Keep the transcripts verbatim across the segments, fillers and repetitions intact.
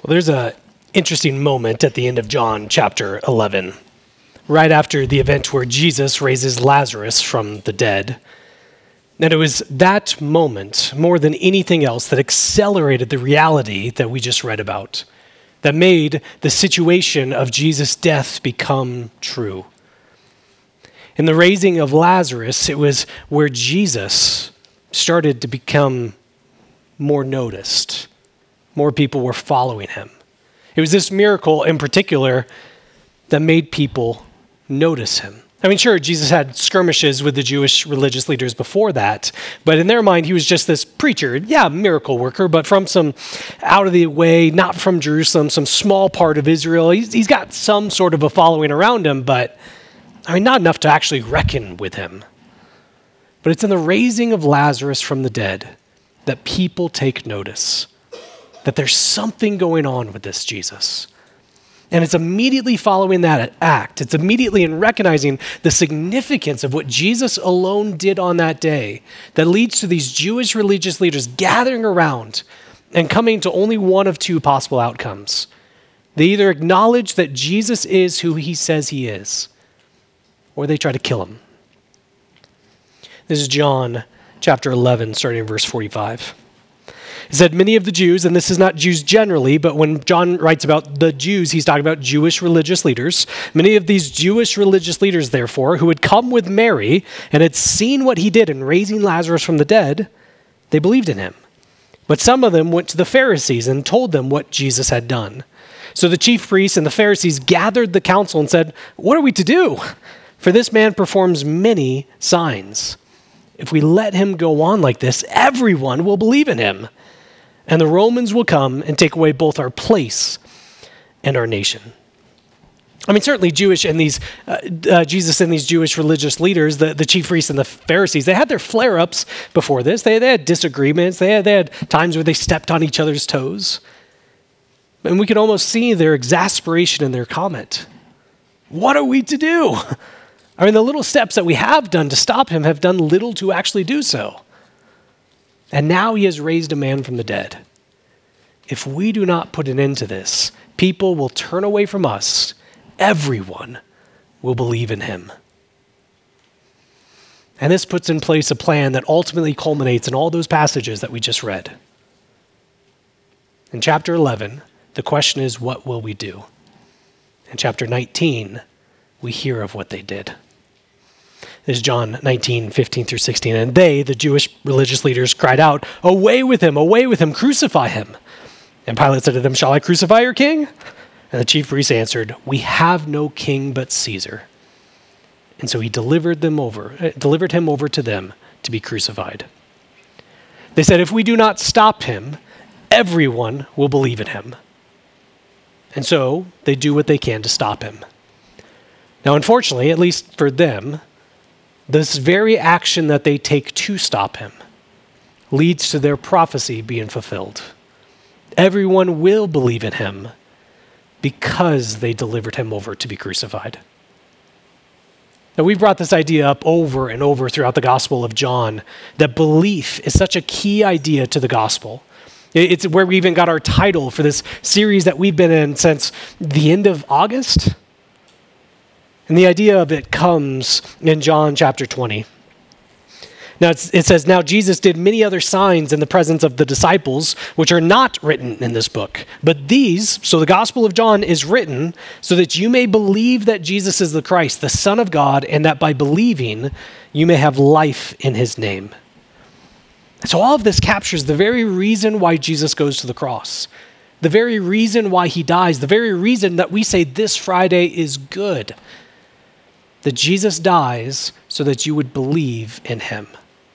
Well, there's an interesting moment at the end of John chapter eleven, right after the event where Jesus raises Lazarus from the dead. And it was that moment, more than anything else, that accelerated the reality that we just read about, that made the situation of Jesus' death become true. In the raising of Lazarus, it was where Jesus started to become more noticed. More people were following him. It was this miracle in particular that made people notice him. I mean, sure, Jesus had skirmishes with the Jewish religious leaders before that, but in their mind, he was just this preacher, yeah, miracle worker, but from some out of the way, not from Jerusalem, some small part of Israel. He's, he's got some sort of a following around him, but I mean, not enough to actually reckon with him. But it's in the raising of Lazarus from the dead that people take notice, that there's something going on with this Jesus. And it's immediately following that act. It's immediately in recognizing the significance of what Jesus alone did on that day that leads to these Jewish religious leaders gathering around and coming to only one of two possible outcomes. They either acknowledge that Jesus is who he says he is, or they try to kill him. This is John chapter eleven, starting in verse forty-five. It said, many of the Jews, and this is not Jews generally, but when John writes about the Jews, he's talking about Jewish religious leaders. Many of these Jewish religious leaders, therefore, who had come with Mary and had seen what he did in raising Lazarus from the dead, they believed in him. But some of them went to the Pharisees and told them what Jesus had done. So the chief priests and the Pharisees gathered the council and said, what are we to do? For this man performs many signs. If we let him go on like this, everyone will believe in him. And the Romans will come and take away both our place and our nation. I mean, certainly Jewish and these, uh, uh, Jesus and these Jewish religious leaders, the, the chief priests and the Pharisees, they had their flare-ups before this. They, they had disagreements. They had, they had times where they stepped on each other's toes. And we could almost see their exasperation in their comment. What are we to do? I mean, the little steps that we have done to stop him have done little to actually do so. And now he has raised a man from the dead. If we do not put an end to this, people will turn away from us. Everyone will believe in him. And this puts in place a plan that ultimately culminates in all those passages that we just read. In chapter eleven, the question is, what will we do? In chapter nineteen, we hear of what they did. This is John nineteen, fifteen through sixteen. And they, the Jewish religious leaders, cried out, away with him, away with him, crucify him. And Pilate said to them, shall I crucify your king? And the chief priests answered, we have no king but Caesar. And so he delivered them over, uh, delivered him over to them to be crucified. They said, if we do not stop him, everyone will believe in him. And so they do what they can to stop him. Now, unfortunately, at least for them, this very action that they take to stop him leads to their prophecy being fulfilled. Everyone will believe in him because they delivered him over to be crucified. Now, we've brought this idea up over and over throughout the Gospel of John, that belief is such a key idea to the gospel. It's where we even got our title for this series that we've been in since the end of August. And the idea of it comes in John chapter twenty. Now it's, it says, now Jesus did many other signs in the presence of the disciples, which are not written in this book. But these, so the Gospel of John is written so that you may believe that Jesus is the Christ, the Son of God, and that by believing you may have life in his name. So all of this captures the very reason why Jesus goes to the cross, the very reason why he dies, the very reason that we say this Friday is good. That Jesus dies so that you would believe in him.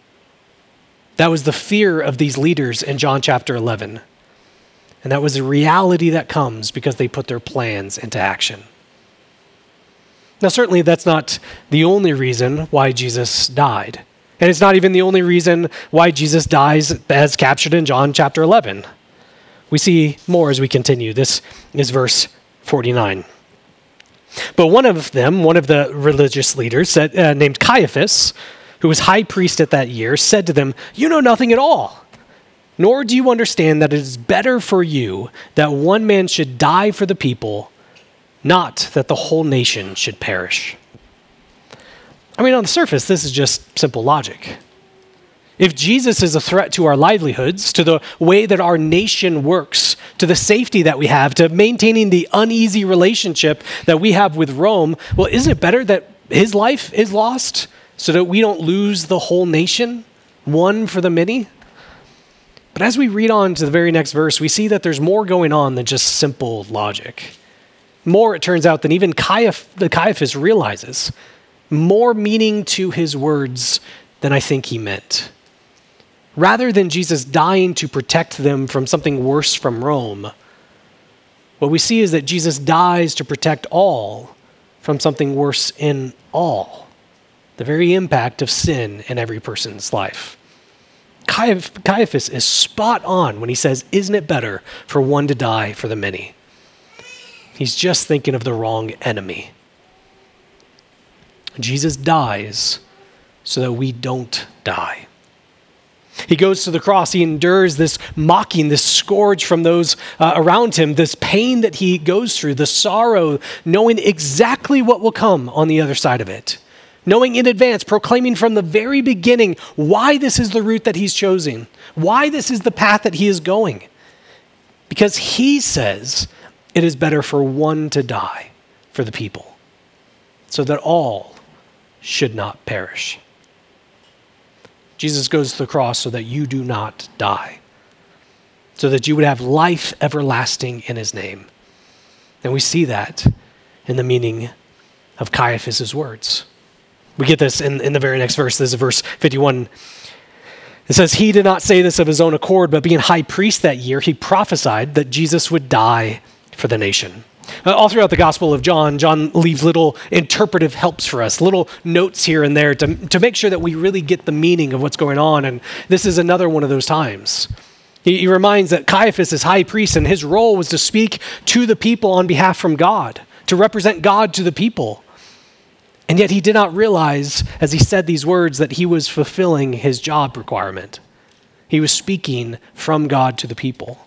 That was the fear of these leaders in John chapter eleven. And that was the reality that comes because they put their plans into action. Now, certainly that's not the only reason why Jesus died. And it's not even the only reason why Jesus dies as captured in John chapter eleven. We see more as we continue. This is verse forty-nine. But one of them, one of the religious leaders said, uh, named Caiaphas, who was high priest at that year, said to them, you know nothing at all. Nor do you understand that it is better for you that one man should die for the people, not that the whole nation should perish." I mean, on the surface, this is just simple logic. If Jesus is a threat to our livelihoods, to the way that our nation works, to the safety that we have, to maintaining the uneasy relationship that we have with Rome, well, isn't it better that his life is lost so that we don't lose the whole nation, one for the many? But as we read on to the very next verse, we see that there's more going on than just simple logic. More, it turns out, than even Caiaph- the Caiaphas realizes. More meaning to his words than I think he meant. Rather than Jesus dying to protect them from something worse from Rome, what we see is that Jesus dies to protect all from something worse in all, the very impact of sin in every person's life. Caiaphas is spot on when he says, "Isn't it better for one to die for the many?" He's just thinking of the wrong enemy. Jesus dies so that we don't die. He goes to the cross. He endures this mocking, this scourge from those uh, around him, this pain that he goes through, the sorrow, knowing exactly what will come on the other side of it, knowing in advance, proclaiming from the very beginning why this is the route that he's choosing, why this is the path that he is going. Because he says it is better for one to die for the people, so that all should not perish. Jesus goes to the cross so that you do not die, so that you would have life everlasting in his name. And we see that in the meaning of Caiaphas' words. We get this in, in the very next verse. This is verse fifty-one. It says, "He did not say this of his own accord, but being high priest that year, he prophesied that Jesus would die for the nation." Uh, all throughout the Gospel of John, John leaves little interpretive helps for us, little notes here and there to, to make sure that we really get the meaning of what's going on. And this is another one of those times. He, he reminds that Caiaphas is high priest, and his role was to speak to the people on behalf from God, to represent God to the people. And yet he did not realize, as he said these words, that he was fulfilling his job requirement. He was speaking from God to the people.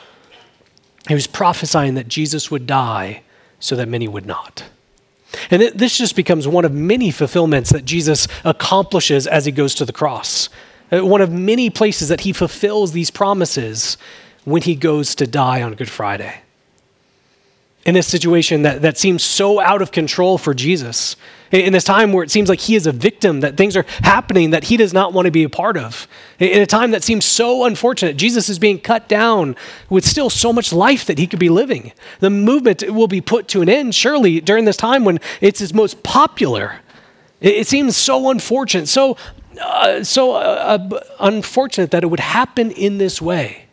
He was prophesying that Jesus would die so that many would not. And it, this just becomes one of many fulfillments that Jesus accomplishes as he goes to the cross. Uh, one of many places that he fulfills these promises when he goes to die on Good Friday. In this situation that, that seems so out of control for Jesus, in this time where it seems like he is a victim, that things are happening that he does not want to be a part of, in a time that seems so unfortunate, Jesus is being cut down with still so much life that he could be living. The movement will be put to an end, surely, during this time when it's its most popular. It, it seems so unfortunate, so, uh, so uh, uh, unfortunate that it would happen in this way.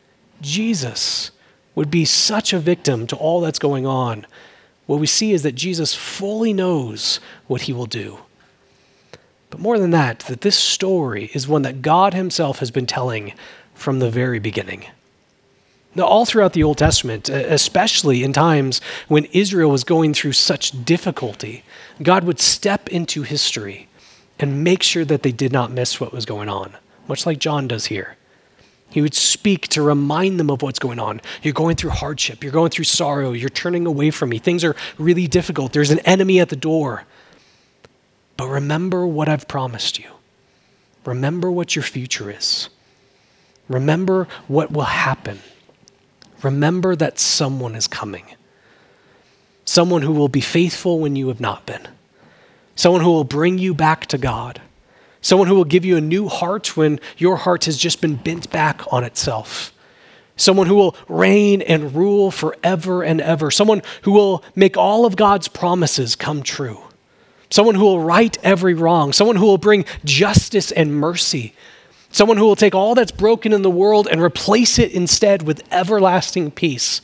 Jesus would be such a victim to all that's going on. What we see is that Jesus fully knows what he will do. But more than that, that this story is one that God himself has been telling from the very beginning. Now, all throughout the Old Testament, especially in times when Israel was going through such difficulty, God would step into history and make sure that they did not miss what was going on, much like John does here. He would speak to remind them of what's going on. You're going through hardship. You're going through sorrow. You're turning away from me. Things are really difficult. There's an enemy at the door. But remember what I've promised you. Remember what your future is. Remember what will happen. Remember that someone is coming. Someone who will be faithful when you have not been. Someone who will bring you back to God. Someone who will give you a new heart when your heart has just been bent back on itself. Someone who will reign and rule forever and ever. Someone who will make all of God's promises come true. Someone who will right every wrong. Someone who will bring justice and mercy. Someone who will take all that's broken in the world and replace it instead with everlasting peace.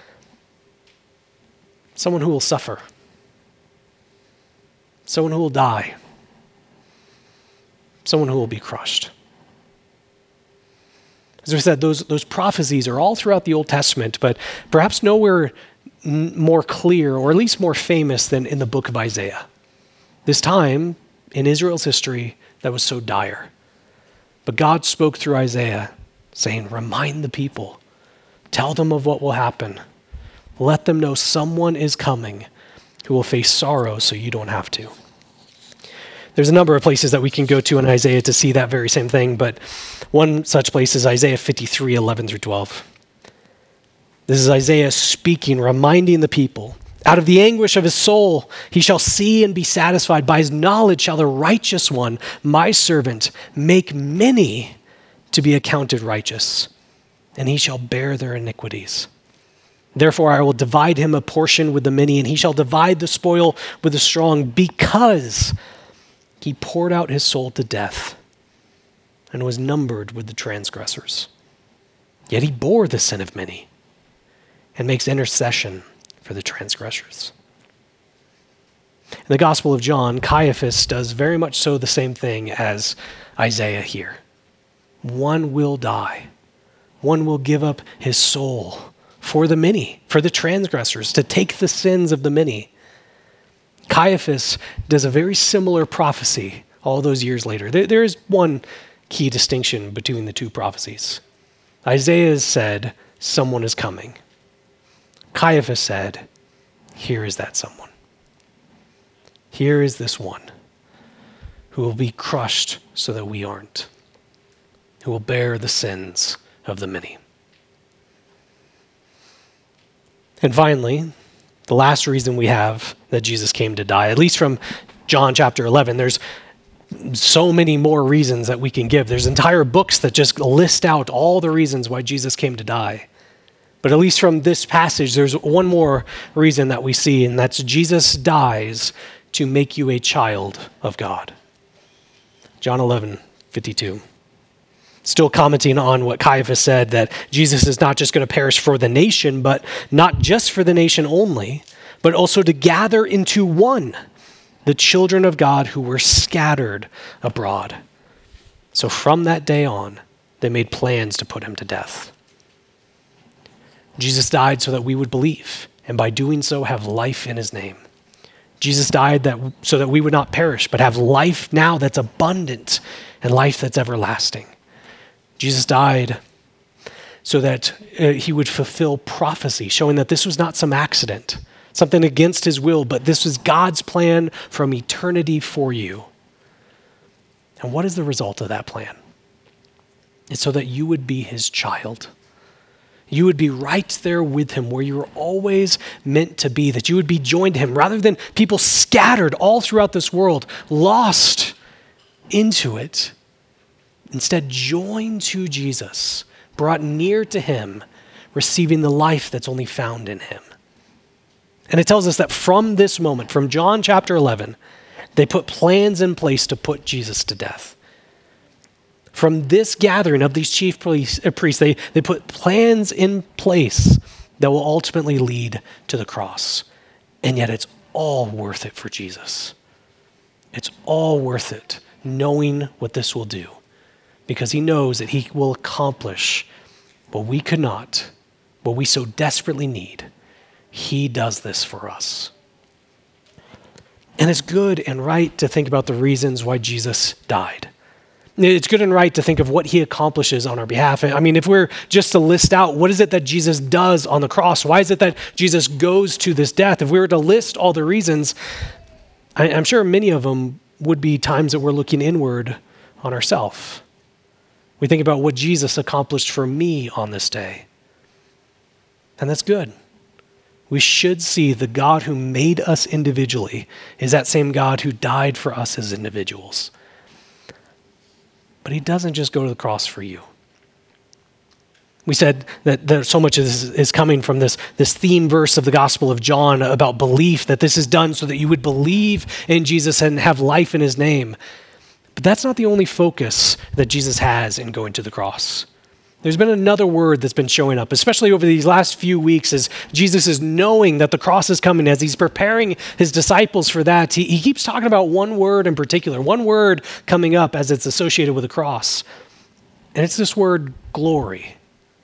Someone who will suffer. Someone who will die. Someone who will be crushed. As we said, those, those prophecies are all throughout the Old Testament, but perhaps nowhere n- more clear, or at least more famous, than in the book of Isaiah. This time in Israel's history that was so dire. But God spoke through Isaiah saying, remind the people, tell them of what will happen. Let them know someone is coming who will face sorrow so you don't have to. There's a number of places that we can go to in Isaiah to see that very same thing, but one such place is Isaiah fifty-three, eleven through twelve. This is Isaiah speaking, reminding the people, out of the anguish of his soul, he shall see and be satisfied. By his knowledge shall the righteous one, my servant, make many to be accounted righteous, and he shall bear their iniquities. Therefore I will divide him a portion with the many, and he shall divide the spoil with the strong, because he poured out his soul to death and was numbered with the transgressors. Yet he bore the sin of many and makes intercession for the transgressors. In the Gospel of John, Caiaphas does very much so the same thing as Isaiah here. One will die. One will give up his soul for the many, for the transgressors, to take the sins of the many. Caiaphas does a very similar prophecy all those years later. There, there is one key distinction between the two prophecies. Isaiah said, someone is coming. Caiaphas said, here is that someone. Here is this one who will be crushed so that we aren't, who will bear the sins of the many. And finally, the last reason we have that Jesus came to die, at least from John chapter eleven, there's so many more reasons that we can give. There's entire books that just list out all the reasons why Jesus came to die. But at least from this passage, there's one more reason that we see, and that's Jesus dies to make you a child of God. John eleven, fifty-two. Still commenting on what Caiaphas said, that Jesus is not just going to perish for the nation, but not just for the nation only, but also to gather into one the children of God who were scattered abroad. So from that day on, they made plans to put him to death. Jesus died so that we would believe, and by doing so have life in his name. Jesus died that so that we would not perish, but have life now that's abundant and life that's everlasting. Jesus died so that uh, he would fulfill prophecy, showing that this was not some accident, something against his will, but this was God's plan from eternity for you. And what is the result of that plan? It's so that you would be his child. You would be right there with him where you were always meant to be, that you would be joined to him rather than people scattered all throughout this world, lost into it. Instead, joined to Jesus, brought near to him, receiving the life that's only found in him. And it tells us that from this moment, from John chapter eleven, they put plans in place to put Jesus to death. From this gathering of these chief priests, they, they put plans in place that will ultimately lead to the cross. And yet it's all worth it for Jesus. It's all worth it, knowing what this will do, because he knows that he will accomplish what we could not, what we so desperately need. He does this for us. And it's good and right to think about the reasons why Jesus died. It's good and right to think of what he accomplishes on our behalf. I mean, if we're just to list out what is it that Jesus does on the cross, why is it that Jesus goes to this death? If we were to list all the reasons, I'm sure many of them would be times that we're looking inward on ourselves. We think about what Jesus accomplished for me on this day. And that's good. We should see the God who made us individually is that same God who died for us as individuals. But he doesn't just go to the cross for you. We said that there, so much of this is coming from this, this theme verse of the Gospel of John about belief, that this is done so that you would believe in Jesus and have life in his name. But that's not the only focus that Jesus has in going to the cross. There's been another word that's been showing up, especially over these last few weeks, as Jesus is knowing that the cross is coming, as he's preparing his disciples for that. He, he keeps talking about one word in particular, one word coming up as it's associated with the cross. And it's this word, glory.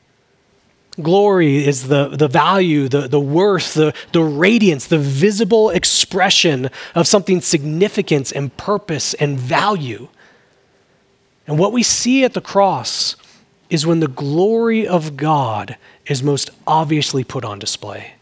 Glory is the, the value, the, the worth, the, the radiance, the visible expression of something significance and purpose and value. And what we see at the cross is when the glory of God is most obviously put on display.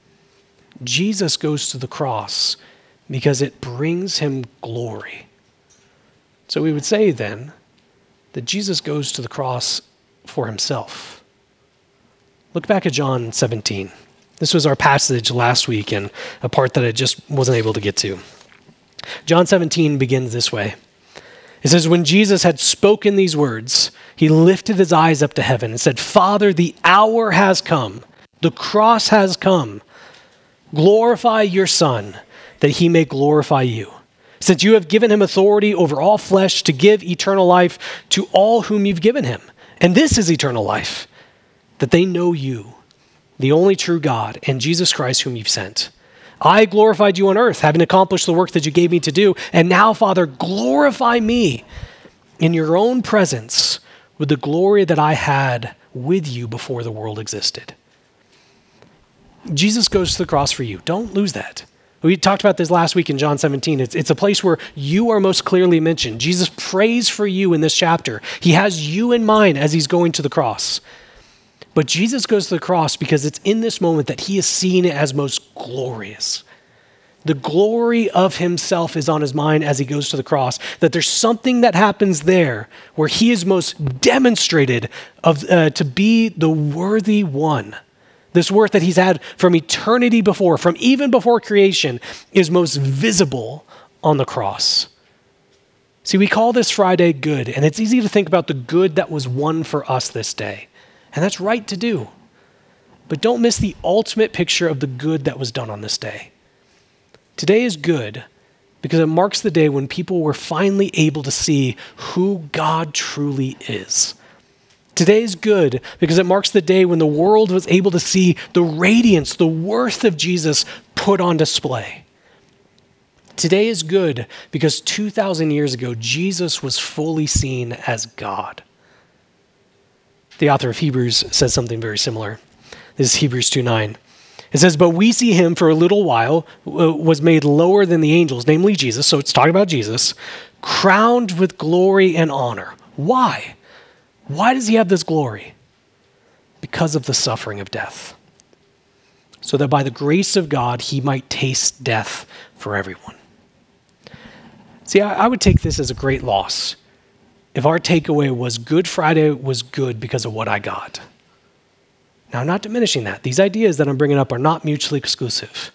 Jesus goes to the cross because it brings him glory. So we would say then that Jesus goes to the cross for himself. Look back at John seventeen. This was our passage last week and a part that I just wasn't able to get to. John seventeen begins this way. It says, when Jesus had spoken these words, he lifted his eyes up to heaven and said, Father, the hour has come. The cross has come. Glorify your Son, that he may glorify you. Since you have given him authority over all flesh to give eternal life to all whom you've given him. And this is eternal life, that they know you, the only true God, and Jesus Christ whom you've sent. I glorified you on earth, having accomplished the work that you gave me to do. And now, Father, glorify me in your own presence with the glory that I had with you before the world existed. Jesus goes to the cross for you. Don't lose that. We talked about this last week in John seventeen. It's, it's a place where you are most clearly mentioned. Jesus prays for you in this chapter. He has you in mind as he's going to the cross. But Jesus goes to the cross because it's in this moment that he is seen as most glorious. The glory of himself is on his mind as he goes to the cross, that there's something that happens there where he is most demonstrated of uh, to be the worthy one. This worth that he's had from eternity before, from even before creation, is most visible on the cross. See, we call this Friday good, and it's easy to think about the good that was won for us this day. And that's right to do. But don't miss the ultimate picture of the good that was done on this day. Today is good because it marks the day when people were finally able to see who God truly is. Today is good because it marks the day when the world was able to see the radiance, the worth of Jesus put on display. Today is good because two thousand years ago, Jesus was fully seen as God. The author of Hebrews says something very similar. This is Hebrews two nine. It says, but we see him for a little while, uh, was made lower than the angels, namely Jesus, so it's talking about Jesus, crowned with glory and honor. Why? Why does he have this glory? Because of the suffering of death. So that by the grace of God, he might taste death for everyone. See, I, I would take this as a great loss if our takeaway was Good Friday was good because of what I got. Now, I'm not diminishing that. These ideas that I'm bringing up are not mutually exclusive.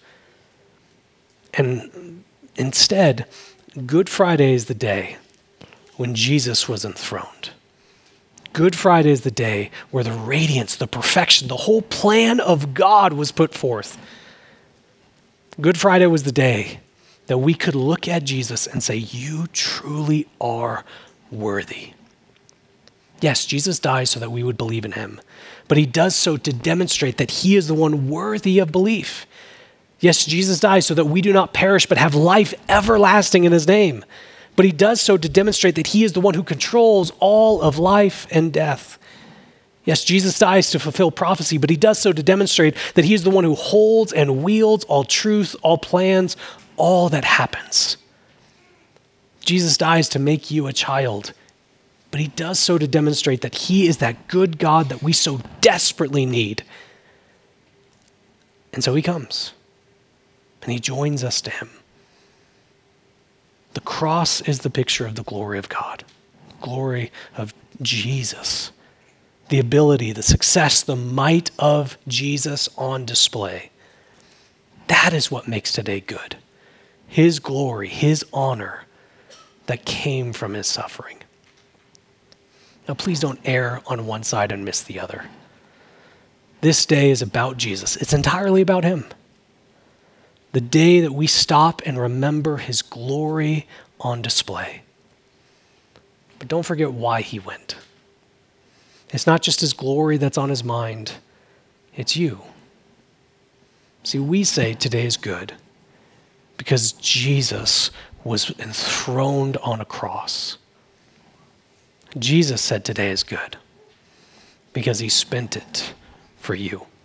And instead, Good Friday is the day when Jesus was enthroned. Good Friday is the day where the radiance, the perfection, the whole plan of God was put forth. Good Friday was the day that we could look at Jesus and say, you truly are worthy. Yes, Jesus dies so that we would believe in him, but he does so to demonstrate that he is the one worthy of belief. Yes, Jesus dies so that we do not perish but have life everlasting in his name, but he does so to demonstrate that he is the one who controls all of life and death. Yes, Jesus dies to fulfill prophecy, but he does so to demonstrate that he is the one who holds and wields all truth, all plans, all that happens. Jesus dies to make you a child, but he does so to demonstrate that he is that good God that we so desperately need. And so he comes, and he joins us to him. The cross is the picture of the glory of God, glory of Jesus, the ability, the success, the might of Jesus on display. That is what makes today good. His glory, his honor, that came from his suffering. Now, please don't err on one side and miss the other. This day is about Jesus. It's entirely about him. The day that we stop and remember his glory on display. But don't forget why he went. It's not just his glory that's on his mind. It's you. See, we say today is good because Jesus was enthroned on a cross. Jesus said today is good because he spent it for you.